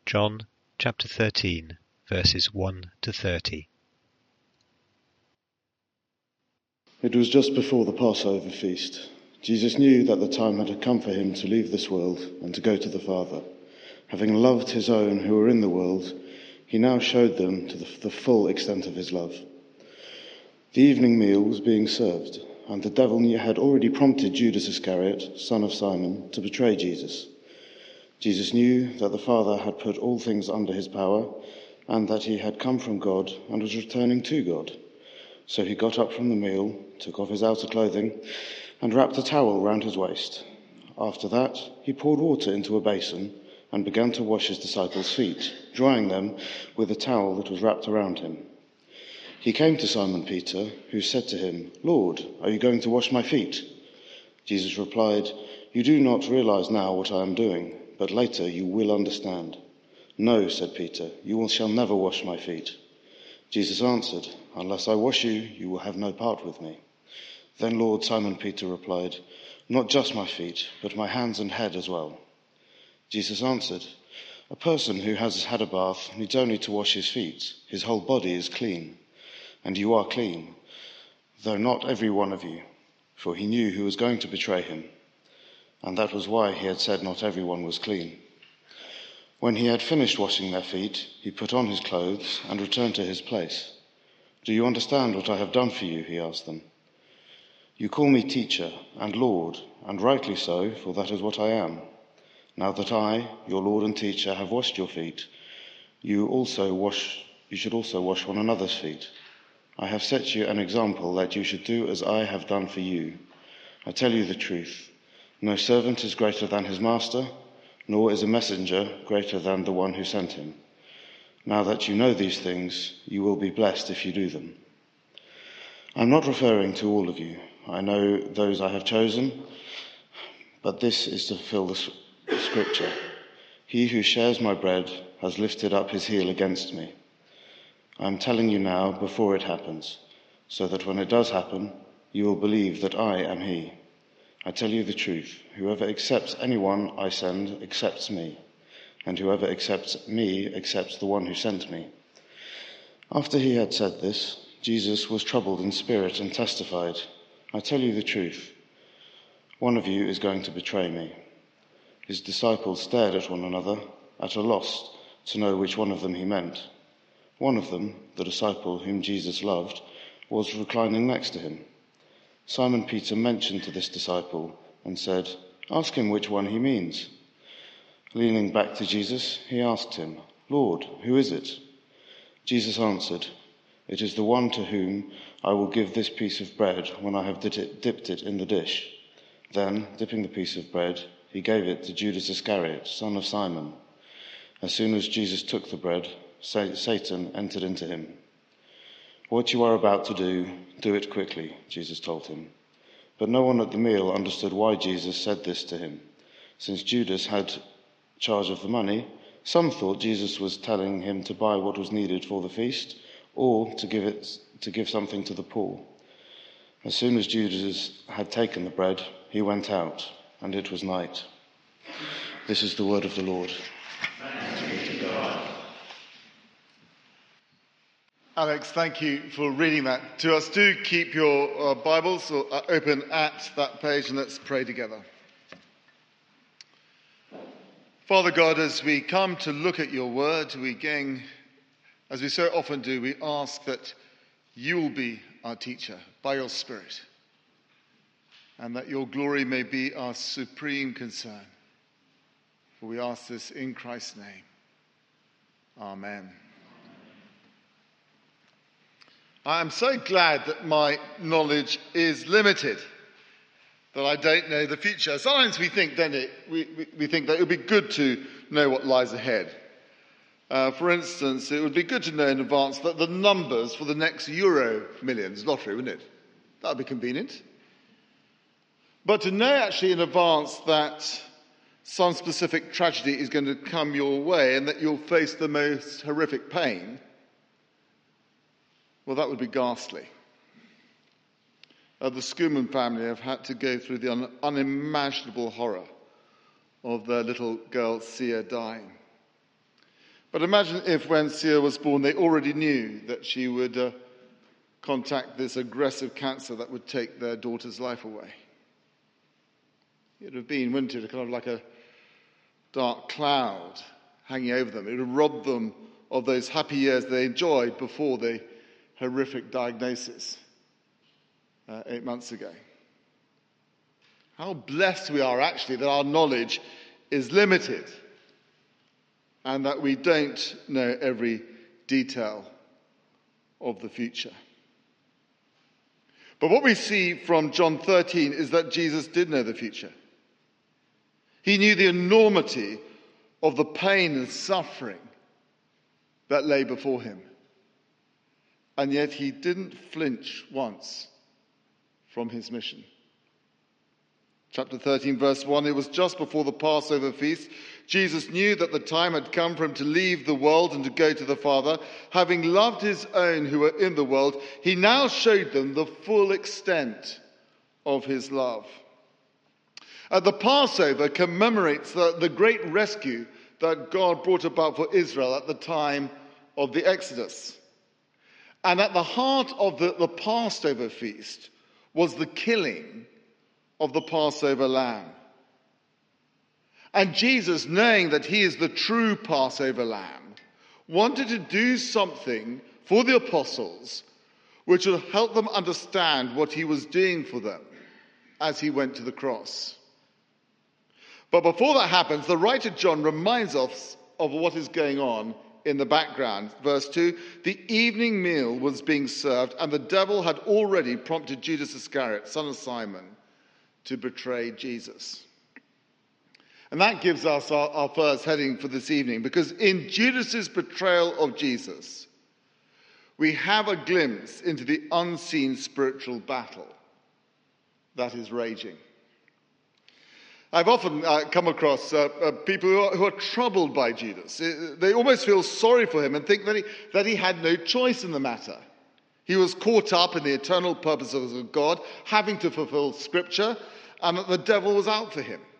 John chapter 13, verses 1 to 30. It was just before the Passover feast. Jesus knew that the time had come for him to leave this world and to go to the Father. Having loved his own who were in the world, he now showed them to the full extent of his love. The evening meal was being served, and the devil had already prompted Judas Iscariot, son of Simon, to betray Jesus. Jesus knew that the Father had put all things under his power, and that he had come from God and was returning to God. So he got up from the meal, took off his outer clothing, and wrapped a towel round his waist. After that, he poured water into a basin and began to wash his disciples' feet, drying them with a towel that was wrapped around him. He came to Simon Peter, who said to him, "Lord, are you going to wash my feet?" Jesus replied, "You do not realize now what I am doing, but later you will understand." "No," said Peter, "you shall never wash my feet." Jesus answered, "Unless I wash you, you will have no part with me." Then Lord, Simon Peter replied, "Not just my feet, but my hands and head as well." Jesus answered, "A person who has had a bath needs only to wash his feet. His whole body is clean. And you are clean, though not every one of you." For he knew who was going to betray him, and that was why he had said not everyone was clean. When he had finished washing their feet, he put on his clothes and returned to his place. "Do you understand what I have done for you?" he asked them. "You call me teacher and Lord, and rightly so, for that is what I am. Now that I, your Lord and teacher, have washed your feet, you should also wash one another's feet. I have set you an example that you should do as I have done for you. I tell you the truth. No servant is greater than his master, nor is a messenger greater than the one who sent him. Now that you know these things, you will be blessed if you do them. I'm not referring to all of you. I know those I have chosen, but this is to fulfill the scripture. He who shares my bread has lifted up his heel against me. I am telling you now before it happens, so that when it does happen, you will believe that I am he. I tell you the truth. Whoever accepts anyone I send accepts me, and whoever accepts me accepts the one who sent me." After he had said this, Jesus was troubled in spirit and testified, "I tell you the truth. One of you is going to betray me." His disciples stared at one another, at a loss to know which one of them he meant. One of them, the disciple whom Jesus loved, was reclining next to him. Simon Peter mentioned to this disciple and said, "Ask him which one he means." Leaning back to Jesus, he asked him, "Lord, who is it?" Jesus answered, "It is the one to whom I will give this piece of bread when I have dipped it in the dish." Then, dipping the piece of bread, he gave it to Judas Iscariot, son of Simon. As soon as Jesus took the bread, Satan entered into him. "What you are about to do, do it quickly," Jesus told him. But no one at the meal understood why Jesus said this to him. Since Judas had charge of the money, some thought Jesus was telling him to buy what was needed for the feast, or to give something to the poor. As soon as Judas had taken the bread, he went out, and it was night. This is the word of the Lord. Thanks be to God. Alex, thank you for reading that to us. Do keep your Bibles open at that page, and let's pray together. Father God, as we come to look at your word, as we so often do, we ask that you will be our teacher by your Spirit, and that your glory may be our supreme concern. For we ask this in Christ's name. Amen. I am so glad that my knowledge is limited, that I don't know the future. Sometimes we think, don't it? We think that it would be good to know what lies ahead. For instance, it would be good to know in advance that the numbers for the next Euro Millions lottery, wouldn't it? That would be convenient. But to know actually in advance that some specific tragedy is going to come your way and that you'll face the most horrific pain, well, that would be ghastly. The Schumann family have had to go through the unimaginable horror of their little girl Sia dying. But imagine if when Sia was born, they already knew that she would contact this aggressive cancer that would take their daughter's life away. It would have been, wouldn't it, kind of like a dark cloud hanging over them. It would have robbed them of those happy years they enjoyed before the horrific diagnosis 8 months ago. How blessed we are, actually, that our knowledge is limited and that we don't know every detail of the future. But what we see from John 13 is that Jesus did know the future. He knew the enormity of the pain and suffering that lay before him. And yet he didn't flinch once from his mission. Chapter 13, verse 1, it was just before the Passover feast. Jesus knew that the time had come for him to leave the world and to go to the Father. Having loved his own who were in the world, he now showed them the full extent of his love. The Passover commemorates the great rescue that God brought about for Israel at the time of the Exodus. And at the heart of the Passover feast was the killing of the Passover lamb. And Jesus, knowing that he is the true Passover lamb, wanted to do something for the apostles which would help them understand what he was doing for them as he went to the cross. But before that happens, the writer John reminds us of what is going on in the background. Verse 2, the evening meal was being served, and the devil had already prompted Judas Iscariot, son of Simon, to betray Jesus. And that gives us our first heading for this evening, because in Judas's betrayal of Jesus, we have a glimpse into the unseen spiritual battle that is raging. I've often come across people who are troubled by Judas. They almost feel sorry for him and think that he had no choice in the matter. He was caught up in the eternal purposes of God, having to fulfill Scripture, and that the devil was out for him.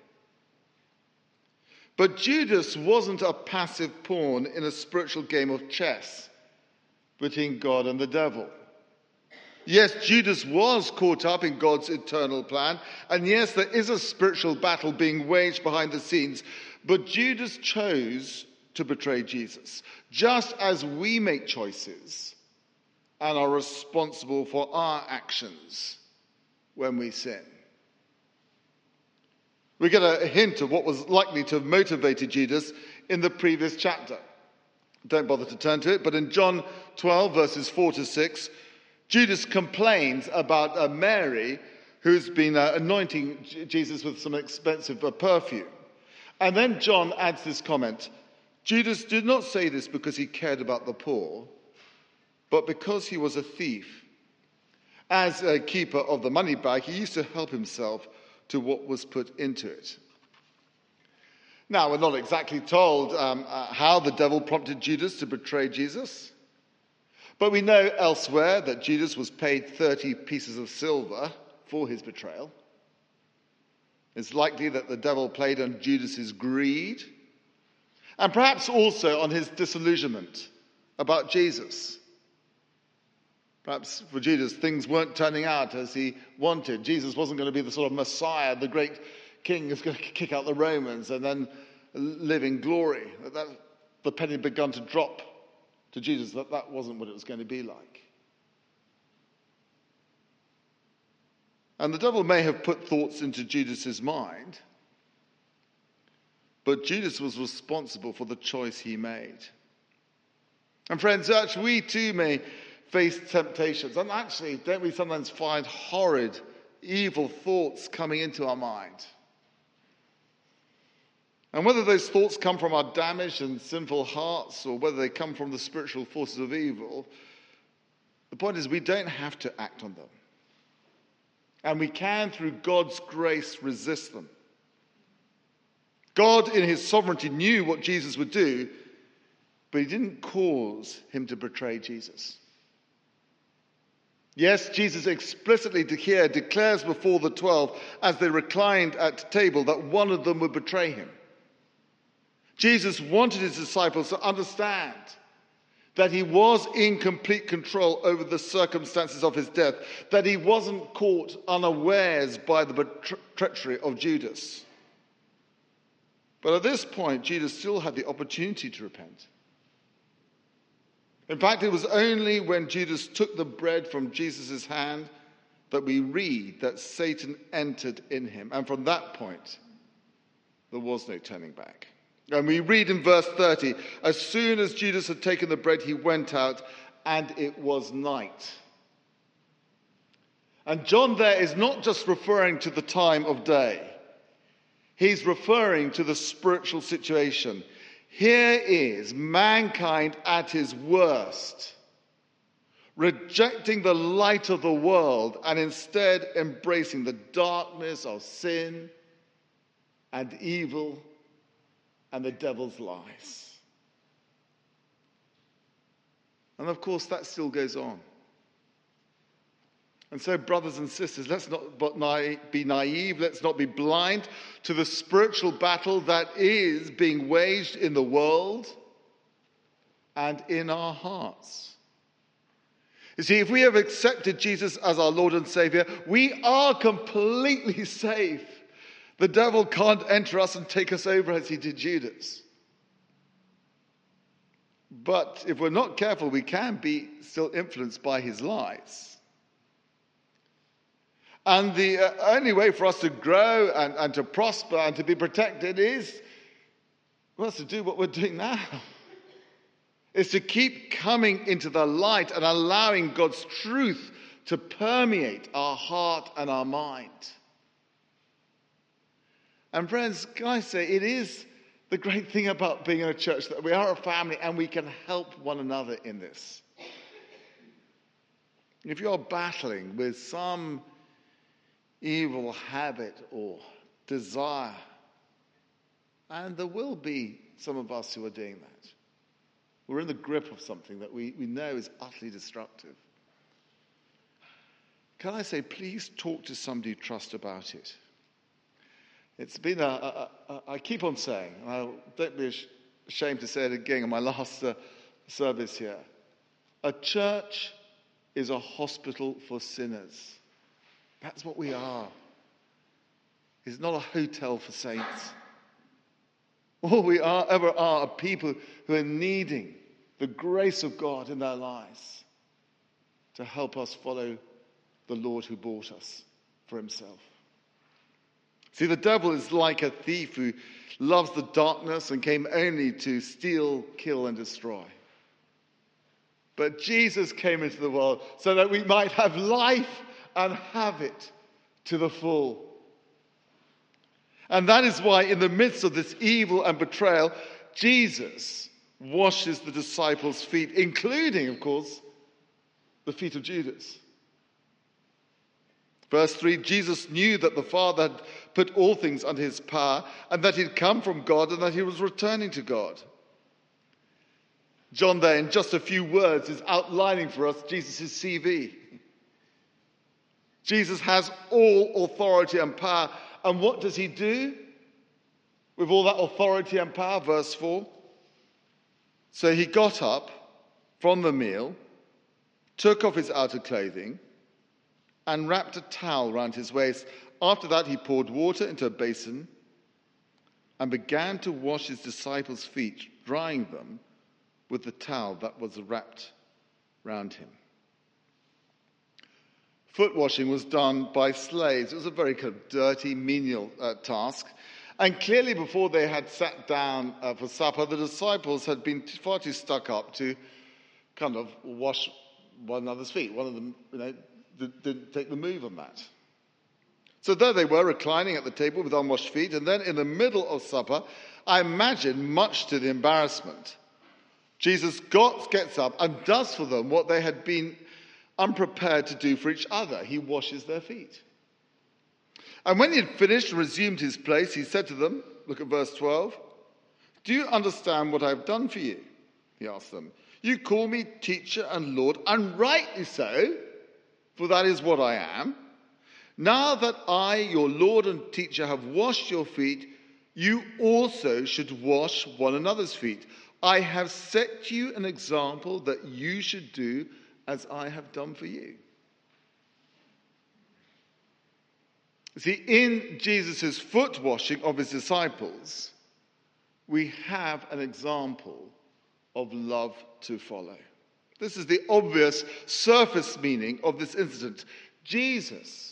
But Judas wasn't a passive pawn in a spiritual game of chess between God and the devil. Yes, Judas was caught up in God's eternal plan, and yes, there is a spiritual battle being waged behind the scenes, but Judas chose to betray Jesus, just as we make choices and are responsible for our actions when we sin. We get a hint of what was likely to have motivated Judas in the previous chapter. Don't bother to turn to it, but in John 12, verses 4 to 6, Judas complains about Mary, who's been anointing Jesus with some expensive perfume. And then John adds this comment, Judas did not say this because he cared about the poor, but because he was a thief. As a keeper of the money bag, he used to help himself to what was put into it. Now, we're not exactly told how the devil prompted Judas to betray Jesus. But we know elsewhere that Judas was paid 30 pieces of silver for his betrayal. It's likely that the devil played on Judas's greed and perhaps also on his disillusionment about Jesus. Perhaps for Judas, things weren't turning out as he wanted. Jesus wasn't going to be the sort of Messiah, the great king who's going to kick out the Romans and then live in glory. The penny had begun to drop to Jesus that wasn't what it was going to be like. And the devil may have put thoughts into Judas's mind, but Judas was responsible for the choice he made. And friends, actually, we too may face temptations. And actually, don't we sometimes find horrid, evil thoughts coming into our mind? And whether those thoughts come from our damaged and sinful hearts or whether they come from the spiritual forces of evil, the point is we don't have to act on them. And we can, through God's grace, resist them. God, in his sovereignty, knew what Jesus would do, but he didn't cause him to betray Jesus. Yes, Jesus explicitly here declares before the 12 as they reclined at table that one of them would betray him. Jesus wanted his disciples to understand that he was in complete control over the circumstances of his death, that he wasn't caught unawares by the treachery of Judas. But at this point, Judas still had the opportunity to repent. In fact, it was only when Judas took the bread from Jesus' hand that we read that Satan entered in him. And from that point, there was no turning back. And we read in verse 30, as soon as Judas had taken the bread, he went out, and it was night. And John there is not just referring to the time of day. He's referring to the spiritual situation. Here is mankind at his worst, rejecting the light of the world and instead embracing the darkness of sin and evil and the devil's lies. And of course, that still goes on. And so, brothers and sisters, let's not be naive, let's not be blind to the spiritual battle that is being waged in the world and in our hearts. You see, if we have accepted Jesus as our Lord and Savior, we are completely safe. The devil can't enter us and take us over as he did Judas. But if we're not careful, we can be still influenced by his lies. And the only way for us to grow and to prosper and to be protected is, well, to do what we're doing now. Is to keep coming into the light and allowing God's truth to permeate our heart and our mind. And friends, can I say, it is the great thing about being in a church that we are a family and we can help one another in this. If you're battling with some evil habit or desire, and there will be some of us who are doing that, we're in the grip of something that we know is utterly destructive. Can I say, please talk to somebody you trust about it. It's been I keep on saying, and I don't be ashamed to say it again in my last service here, a church is a hospital for sinners. That's what we are. It's not a hotel for saints. All we ever are people who are needing the grace of God in their lives to help us follow the Lord who bought us for himself. See, the devil is like a thief who loves the darkness and came only to steal, kill, and destroy. But Jesus came into the world so that we might have life and have it to the full. And that is why in the midst of this evil and betrayal, Jesus washes the disciples' feet, including, of course, the feet of Judas. Verse 3, Jesus knew that the Father had put all things under his power and that he'd come from God and that he was returning to God. John there, in just a few words, is outlining for us Jesus' CV. Jesus has all authority and power. And what does he do with all that authority and power? Verse 4. So he got up from the meal, took off his outer clothing, and wrapped a towel round his waist. After that, he poured water into a basin and began to wash his disciples' feet, drying them with the towel that was wrapped round him. Foot washing was done by slaves. It was a very kind of dirty, menial task. And clearly before they had sat down for supper, the disciples had been far too stuck up to kind of wash one another's feet. One of them, didn't take the move on that. So there they were, reclining at the table with unwashed feet, and then in the middle of supper, I imagine, much to the embarrassment, Jesus gets up and does for them what they had been unprepared to do for each other. He washes their feet. And when he had finished and resumed his place, he said to them, look at verse 12, "Do you understand what I have done for you?" He asked them. "You call me teacher and Lord, and rightly so, for that is what I am. Now that I, your Lord and teacher, have washed your feet, you also should wash one another's feet. I have set you an example that you should do as I have done for you. See, in Jesus' foot washing of his disciples, we have an example of love to follow. This is the obvious surface meaning of this incident. Jesus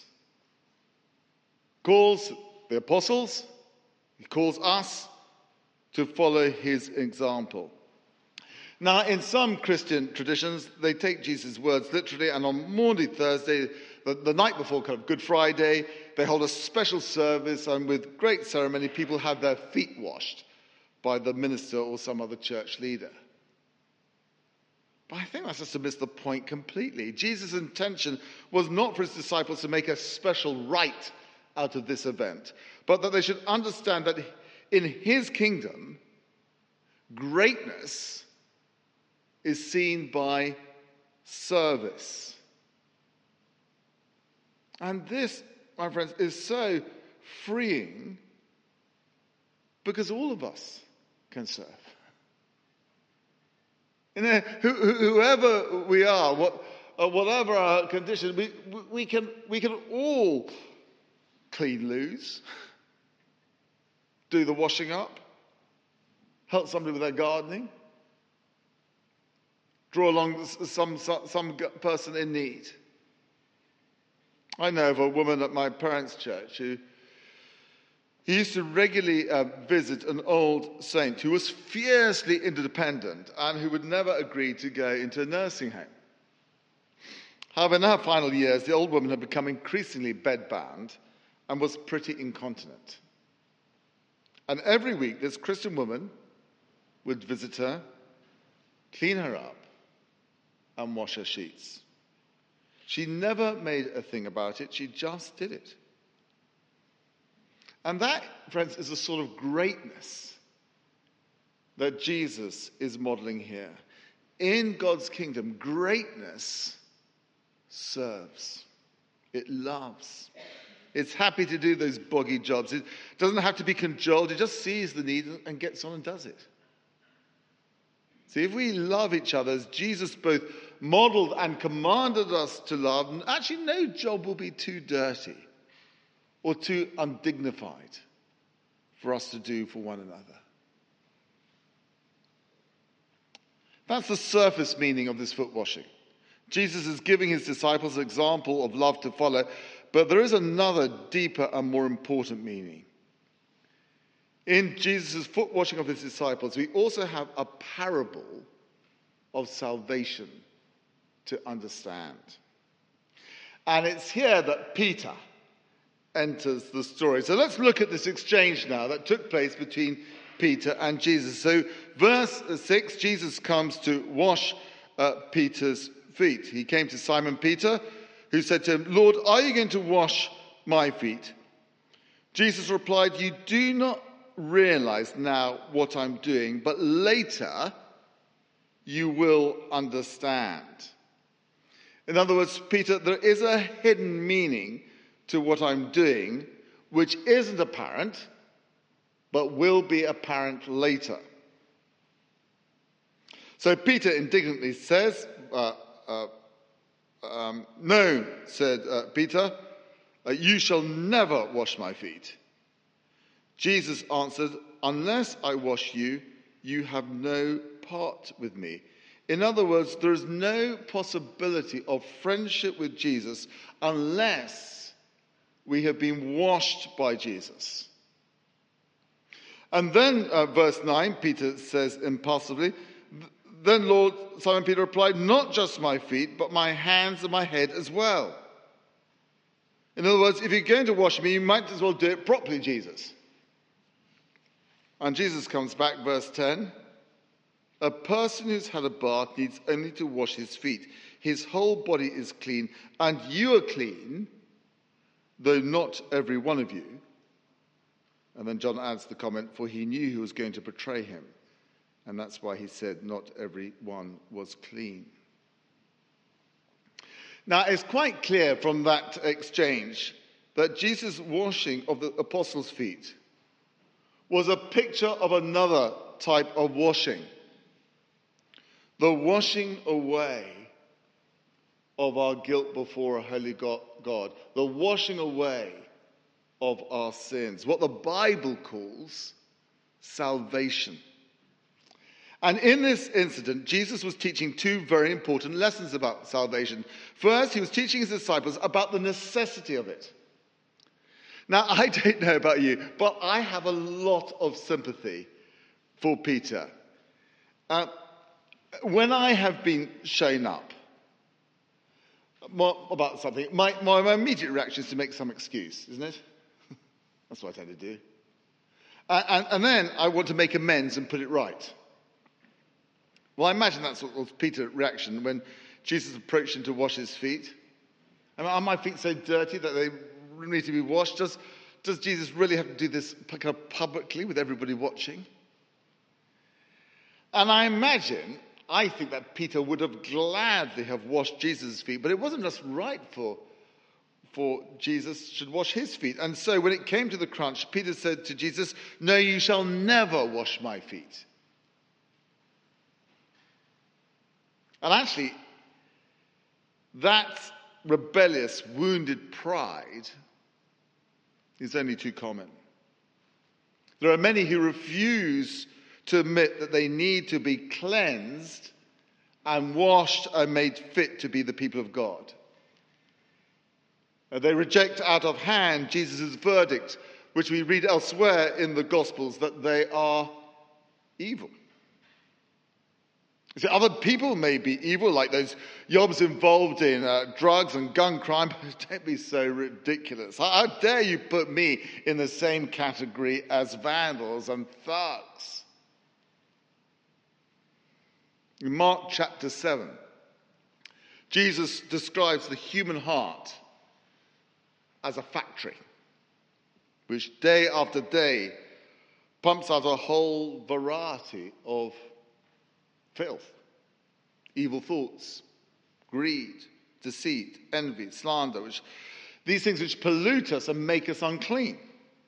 calls the apostles, he calls us to follow his example. Now, in some Christian traditions, they take Jesus' words literally, and on Maundy Thursday, the night before kind of Good Friday, they hold a special service, and with great ceremony, people have their feet washed by the minister or some other church leader. But I think that's just to miss the point completely. Jesus' intention was not for his disciples to make a special rite out of this event, but that they should understand that in his kingdom, greatness is seen by service. And this, my friends, is so freeing because all of us can serve. You know, whoever we are, whatever our condition, we can all clean loos, do the washing up, help somebody with their gardening, draw along some person in need. I know of a woman at my parents' church who used to regularly visit an old saint who was fiercely interdependent and who would never agree to go into a nursing home. However, in her final years, the old woman had become increasingly bedbound and was pretty incontinent. And every week, this Christian woman would visit her, clean her up, and wash her sheets. She never made a thing about it, she just did it. And that, friends, is the sort of greatness that Jesus is modeling here. In God's kingdom, greatness serves. It loves. It's happy to do those boggy jobs. It doesn't have to be cajoled. It just sees the need and gets on and does it. See, if we love each other as Jesus both modeled and commanded us to love, actually no job will be too dirty or too undignified for us to do for one another. That's the surface meaning of this foot washing. Jesus is giving his disciples an example of love to follow, but there is another deeper and more important meaning. In Jesus' foot washing of his disciples, we also have a parable of salvation to understand. And it's here that Peter enters the story. So let's look at this exchange now that took place between Peter and Jesus. So verse 6, Jesus comes to wash Peter's feet. He came to Simon Peter, who said to him, "Lord, are you going to wash my feet?" Jesus replied, "You do not realize now what I'm doing, but later you will understand." In other words, Peter, there is a hidden meaning to what I'm doing, which isn't apparent, but will be apparent later. So Peter indignantly says, "No," said Peter, "you shall never wash my feet." Jesus answered, "Unless I wash you, you have no part with me." In other words, there is no possibility of friendship with Jesus unless we have been washed by Jesus. And then verse 9, Peter says impulsively, "Then Lord," Simon Peter replied, "not just my feet, but my hands and my head as well." In other words, if you're going to wash me, you might as well do it properly, Jesus. And Jesus comes back, verse 10. "A person who's had a bath needs only to wash his feet. His whole body is clean, and you are clean, though not every one of you." And then John adds the comment, "For he knew who was going to betray him." And that's why he said not every one was clean. Now, it's quite clear from that exchange that Jesus' washing of the apostles' feet was a picture of another type of washing. The washing away of our guilt before a holy God. The washing away of our sins. What the Bible calls salvation. And in this incident, Jesus was teaching two very important lessons about salvation. First, he was teaching his disciples about the necessity of it. Now, I don't know about you, but I have a lot of sympathy for Peter. When I have been shown up about something, my immediate reaction is to make some excuse, isn't it? That's what I tend to do. And then I want to make amends and put it right. Well, I imagine that's what was Peter's reaction when Jesus approached him to wash his feet. I mean, are my feet so dirty that they need to be washed? Does Jesus really have to do this kind of publicly with everybody watching? And I think that Peter would have gladly have washed Jesus' feet, but it wasn't just right for Jesus should wash his feet. And so when it came to the crunch, Peter said to Jesus, "No, you shall never wash my feet." And actually, that rebellious, wounded pride is only too common. There are many who refuse to admit that they need to be cleansed and washed and made fit to be the people of God. They reject out of hand Jesus' verdict, which we read elsewhere in the Gospels, that they are evil. You see, other people may be evil, like those yobs involved in drugs and gun crime, but don't be so ridiculous. How dare you put me in the same category as vandals and thugs? In Mark chapter 7, Jesus describes the human heart as a factory, which day after day pumps out a whole variety of filth, evil thoughts, greed, deceit, envy, slander, these things which pollute us and make us unclean.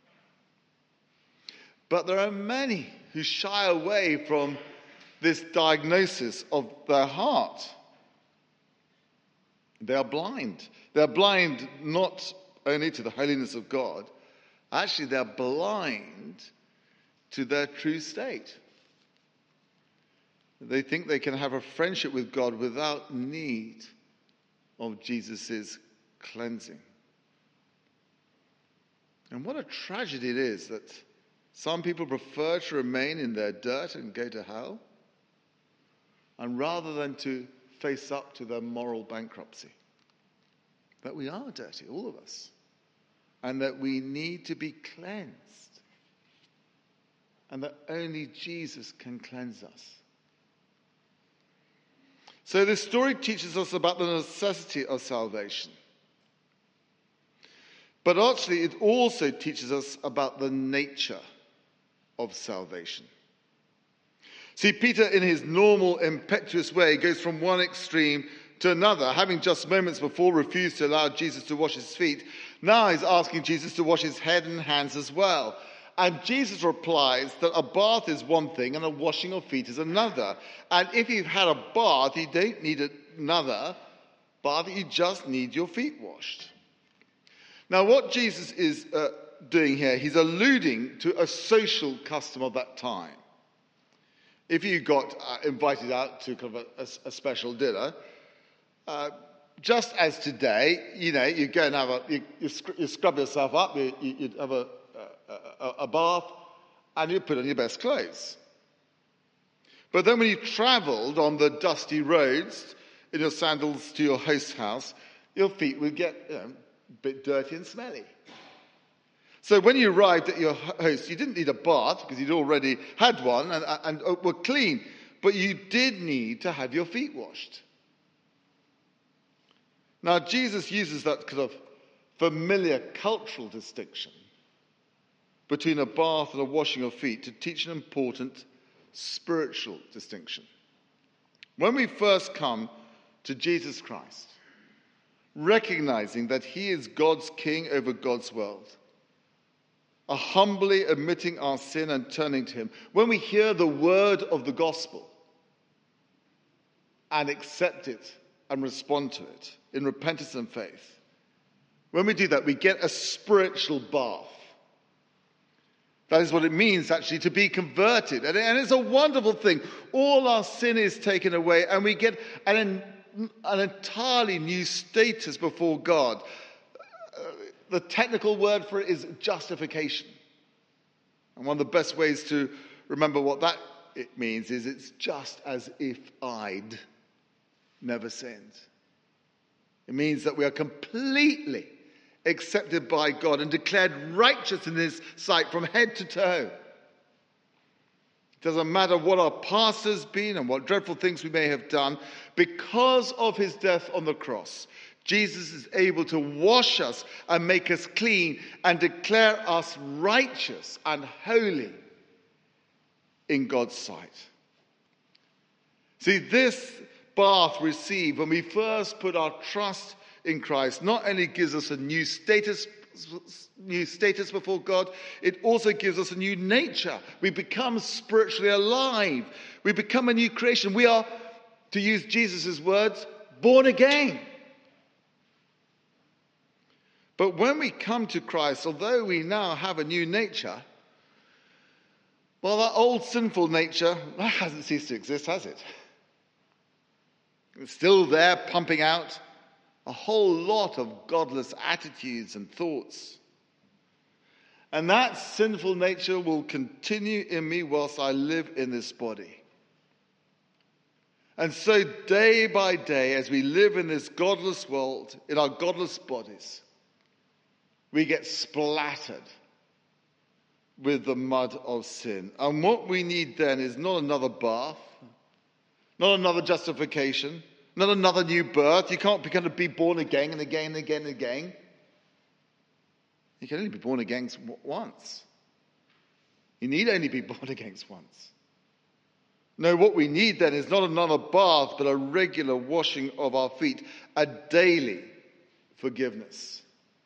But there are many who shy away from this diagnosis of their heart. They are blind. They're blind not only to the holiness of God, actually they're blind to their true state. They think they can have a friendship with God without need of Jesus' cleansing. And what a tragedy it is that some people prefer to remain in their dirt and go to hell, and rather than to face up to their moral bankruptcy. That we are dirty, all of us, and that we need to be cleansed, and that only Jesus can cleanse us. So this story teaches us about the necessity of salvation. But actually it also teaches us about the nature of salvation. See, Peter, in his normal impetuous way, goes from one extreme to another. Having just moments before refused to allow Jesus to wash his feet, now he's asking Jesus to wash his head and hands as well. And Jesus replies that a bath is one thing and a washing of feet is another. And if you've had a bath, you don't need another bath, you just need your feet washed. Now, what Jesus is doing here, he's alluding to a social custom of that time. If you got invited out to kind of a special dinner, just as today, you go and have you scrub yourself up, you have a bath, and you put on your best clothes. But then when you travelled on the dusty roads in your sandals to your host's house, your feet would get a bit dirty and smelly. So when you arrived at your host, you didn't need a bath because you'd already had one and were clean, but you did need to have your feet washed. Now, Jesus uses that kind of familiar cultural distinction between a bath and a washing of feet to teach an important spiritual distinction. When we first come to Jesus Christ, recognizing that he is God's king over God's world, are humbly admitting our sin and turning to him. When we hear the word of the gospel and accept it and respond to it in repentance and faith, when we do that, we get a spiritual bath. That is what it means, actually, to be converted. And it's a wonderful thing. All our sin is taken away, and we get an entirely new status before God. The technical word for it is justification. And one of the best ways to remember what that it means is it's just as if I'd never sinned. It means that we are completely accepted by God and declared righteous in his sight from head to toe. It doesn't matter what our past has been and what dreadful things we may have done. Because of his death on the cross, Jesus is able to wash us and make us clean and declare us righteous and holy in God's sight. See, this bath received when we first put our trust in Christ not only gives us a new status before God, it also gives us a new nature. We become spiritually alive. We become a new creation. We are, to use Jesus' words, born again. But when we come to Christ, although we now have a new nature, well, that old sinful nature, that hasn't ceased to exist, has it? It's still there, pumping out a whole lot of godless attitudes and thoughts. And that sinful nature will continue in me whilst I live in this body. And so day by day, as we live in this godless world, in our godless bodies, we get splattered with the mud of sin. And what we need then is not another bath, not another justification, not another new birth. You can't be born again and again and again and again. You can only be born again once. You need only be born again once. No, what we need then is not another bath, but a regular washing of our feet, a daily forgiveness.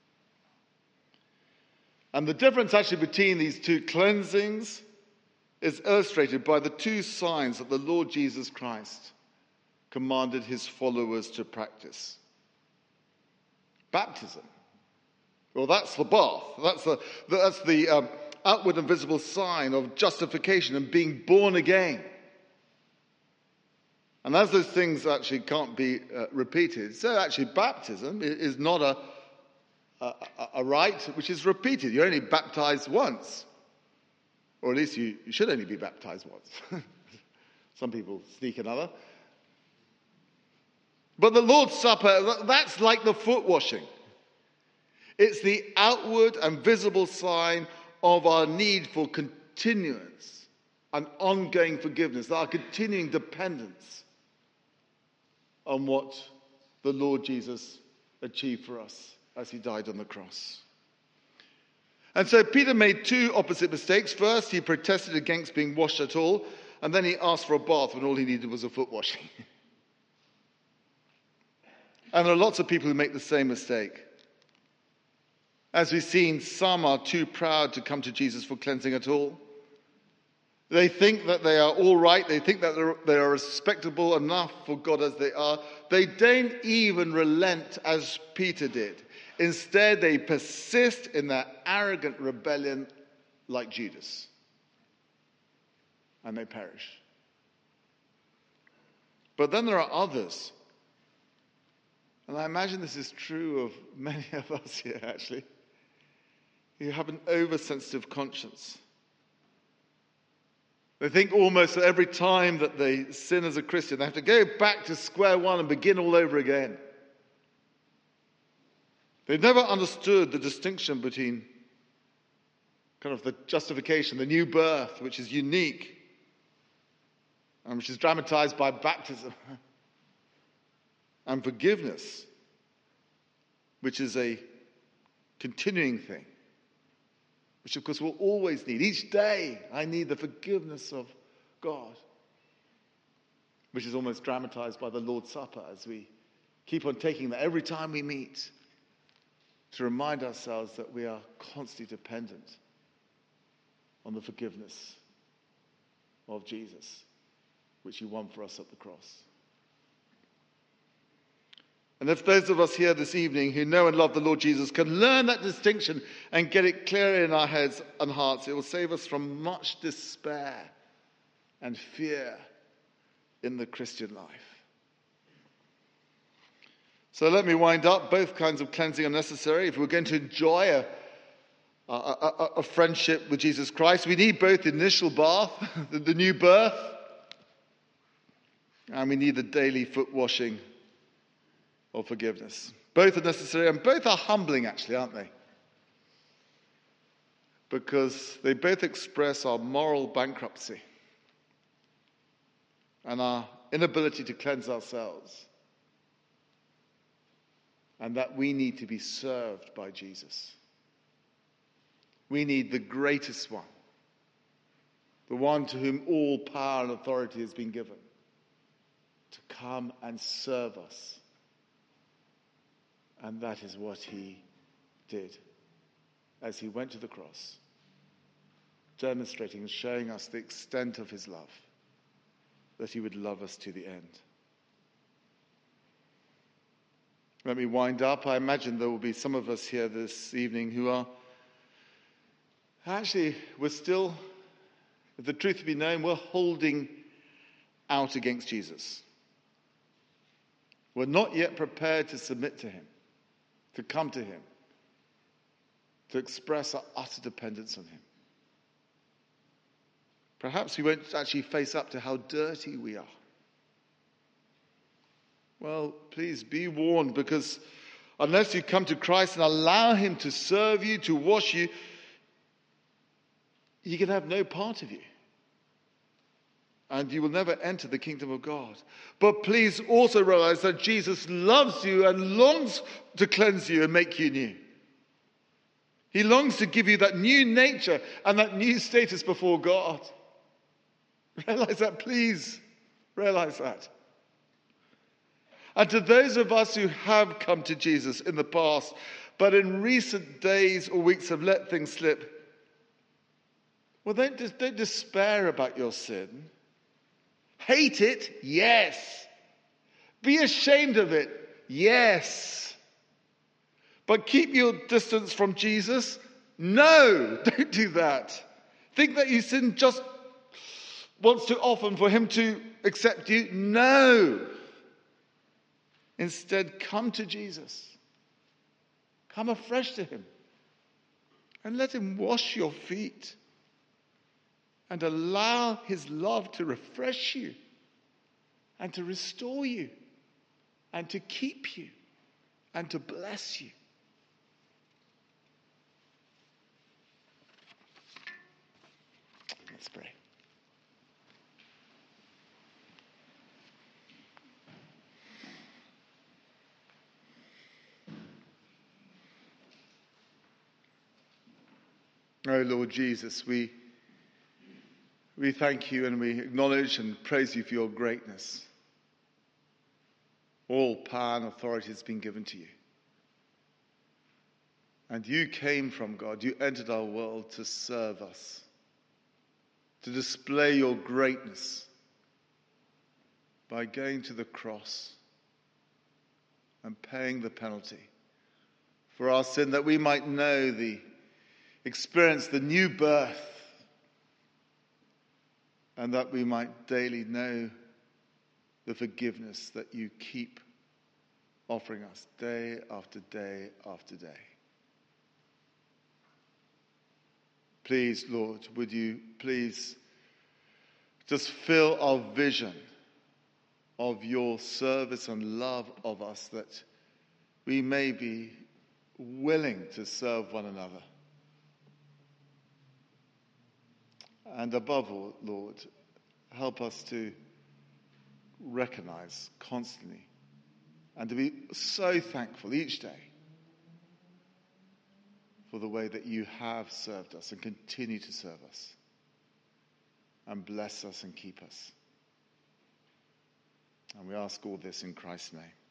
And the difference actually between these two cleansings is illustrated by the two signs that the Lord Jesus Christ commanded his followers to practice. Baptism. Well, that's the bath. That's the outward and visible sign of justification and being born again. And as those things actually can't be repeated, so actually baptism is not a rite which is repeated. You're only baptized once. Or at least you should only be baptized once. Some people sneak another. But the Lord's Supper, that's like the foot washing. It's the outward and visible sign of our need for continuance and ongoing forgiveness, our continuing dependence on what the Lord Jesus achieved for us as he died on the cross. And so Peter made two opposite mistakes. First, he protested against being washed at all, and then he asked for a bath when all he needed was a foot washing. And there are lots of people who make the same mistake. As we've seen, some are too proud to come to Jesus for cleansing at all. They think that they are all right. They think that they are respectable enough for God as they are. They don't even relent as Peter did. Instead, they persist in their arrogant rebellion like Judas. And they perish. But then there are others. And I imagine this is true of many of us here, actually. You have an oversensitive conscience. They think almost that every time that they sin as a Christian, they have to go back to square one and begin all over again. They've never understood the distinction between kind of the justification, the new birth, which is unique, and which is dramatized by baptism, and forgiveness, which is a continuing thing, which of course we'll always need. Each day I need the forgiveness of God, which is almost dramatized by the Lord's Supper as we keep on taking that every time we meet to remind ourselves that we are constantly dependent on the forgiveness of Jesus, which he won for us at the cross. And if those of us here this evening who know and love the Lord Jesus can learn that distinction and get it clear in our heads and hearts, it will save us from much despair and fear in the Christian life. So let me wind up. Both kinds of cleansing are necessary. If we're going to enjoy a friendship with Jesus Christ, we need both the initial bath, the new birth, and we need the daily foot washing of forgiveness. Both are necessary, and both are humbling, actually, aren't they? Because they both express our moral bankruptcy and our inability to cleanse ourselves, and that we need to be served by Jesus. We need the greatest one, the one to whom all power and authority has been given, to come and serve us. And that is what he did as he went to the cross, demonstrating and showing us the extent of his love, that he would love us to the end. Let me wind up. I imagine there will be some of us here this evening who are actually, we're still, if the truth be known, we're holding out against Jesus. We're not yet prepared to submit to him, to come to him, to express our utter dependence on him. Perhaps we won't actually face up to how dirty we are. Well, please be warned, because unless you come to Christ and allow him to serve you, to wash you, he can have no part of you. And you will never enter the kingdom of God. But please also realize that Jesus loves you and longs to cleanse you and make you new. He longs to give you that new nature and that new status before God. Realize that, please. Realize that. And to those of us who have come to Jesus in the past, but in recent days or weeks have let things slip, well, don't despair about your sin. Hate it? Yes. Be ashamed of it? Yes. But keep your distance from Jesus? No, don't do that. Think that you sin just once too often for him to accept you? No. Instead, come to Jesus. Come afresh to him. And let him wash your feet. And allow his love to refresh you. And to restore you. And to keep you. And to bless you. Let's pray. Oh Lord Jesus, we thank you and we acknowledge and praise you for your greatness. All power and authority has been given to you. And you came from God. You entered our world to serve us, to display your greatness by going to the cross and paying the penalty for our sin, that we might know experience the new birth, and that we might daily know the forgiveness that you keep offering us day after day after day. Please, Lord, would you please just fill our vision of your service and love of us, that we may be willing to serve one another. And above all, Lord, help us to recognize constantly and to be so thankful each day for the way that you have served us and continue to serve us, and bless us and keep us. And we ask all this in Christ's name.